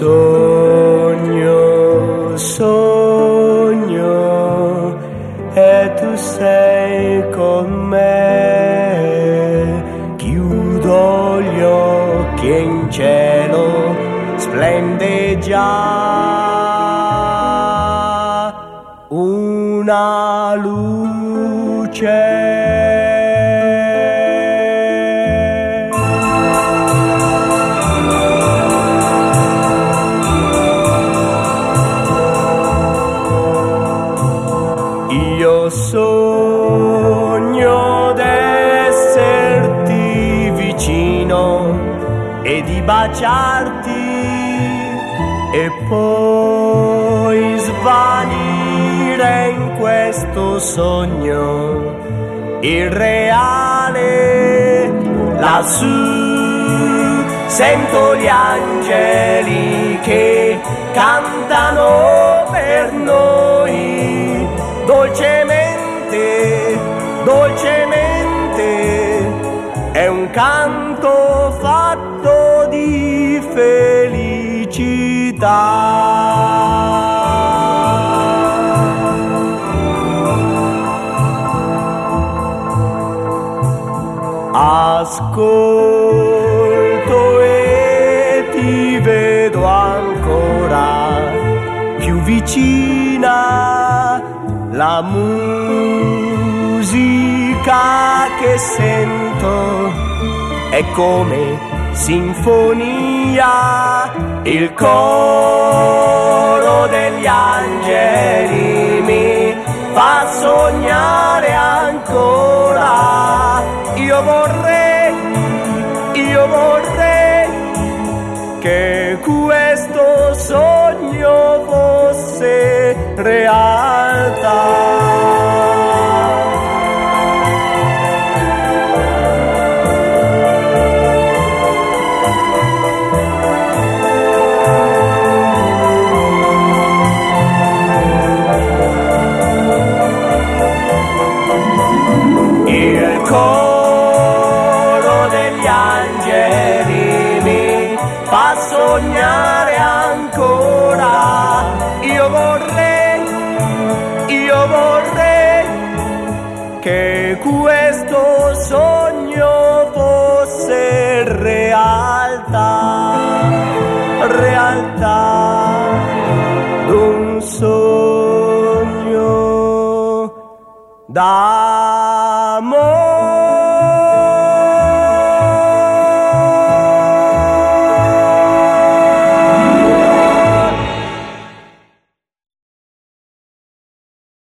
sogno, sogno, e tu sei con me. Chiudo gli occhi e in cielo splende già una luce. Io sogno d'esserti vicino e di baciarti e poi svanire in questo sogno irreale. Lassù sento gli angeli che cantano per noi. Dolcemente, dolcemente, è un canto fatto di felicità. Ascolto e ti vedo ancora più vicina. La musica che sento è come sinfonia, il coro degli angeli mi fa sognare ancora. Io vorrei che questo sogno fosse realtà. Il coro degli angeli mi fa sognare ancora. Io vorrei che questo sogno fosse realtà, realtà d'un sogno da